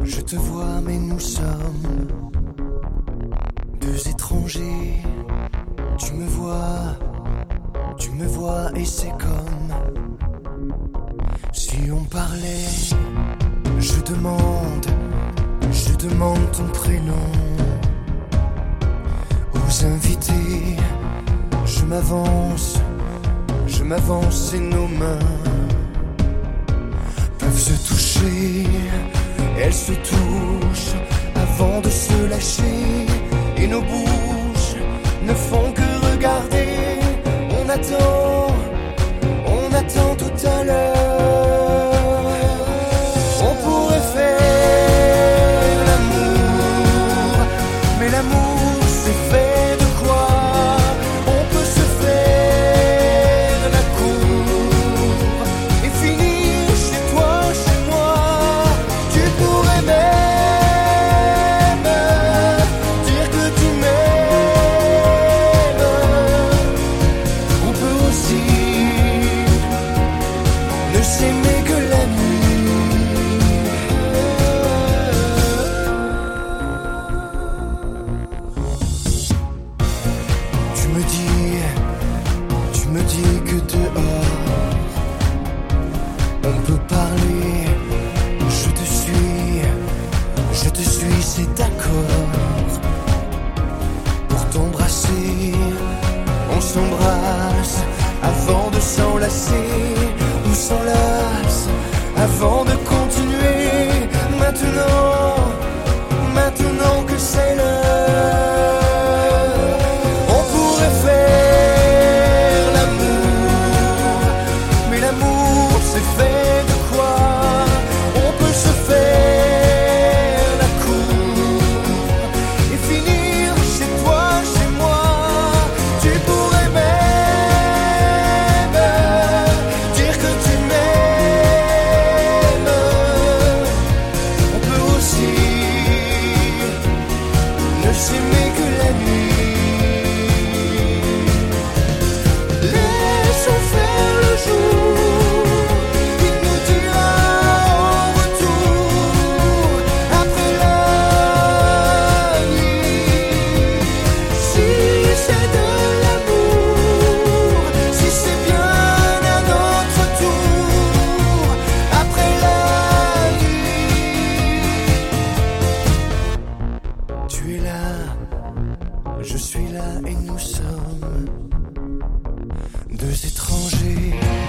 Je te vois, mais nous sommes deux étrangers. Tu me vois et c'est comme si on parlait. Je demande ton prénom aux invités. Je m'avance et nos mains peuvent se toucher. Elles se touchent avant de se lâcher. Et nos bouches ne font que regarder. On attend tout à l'heure. On pourrait faire l'amour, mais l'amour c'est fait de quoi? On peut se faire la cour et finir chez toi, chez moi. Tu pourrais même dire que tu m'aimes. On peut aussi ne s'aimer que la nuit. Tu me dis que dehors on peut parler. Je te suis, c'est d'accord. Pour t'embrasser, on s'embrasse avant de s'enlacer. On s'enlace avant de continuer. Maintenant que c'est l'heure, on pourrait faire l'amour, mais l'amour c'est fait de quoi? On peut se faire la cour et finir chez toi, chez moi. Tu pourrais même dire que tu m'aimes. On peut aussi ne s'aimer que la nuit. Laissons faire le jour, il nous dira en retour après la nuit. Si c'est de l'amour, si c'est bien à notre tour après la nuit. Tu es là, je suis là et nous sommes deux étrangers.